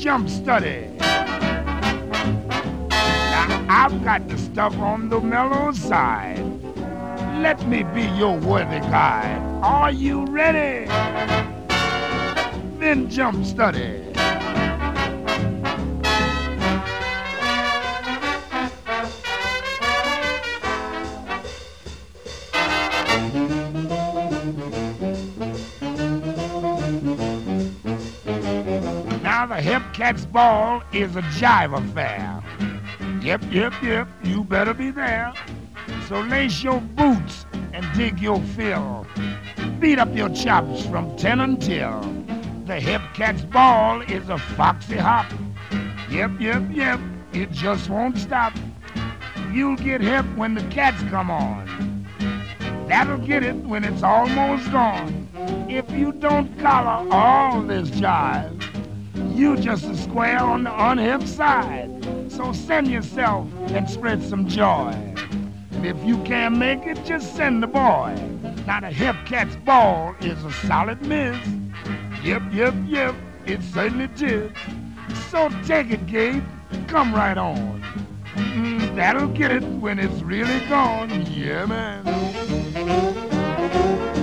jump study. Now I've got the stuff on the mellow side. Let me be your worthy guide. Are you ready? Then jump study. Now the hip cat's ball is a jive affair. Yep, you better be there. So lace your boots and dig your fill. Beat up your chops from 10 until the hip cat's ball is a foxy hop. Yep, it just won't stop. You'll get hip when the cats come on. That'll get it when it's almost gone. If you don't collar all this jive, you just a square on the unhip side. So send yourself and spread some joy. And if you can't make it, just send the boy. Now the hip cat's ball is a solid miss. Yep, it certainly did. So take it, Gabe, come right on. That'll get it when it's really gone. Yeah, man.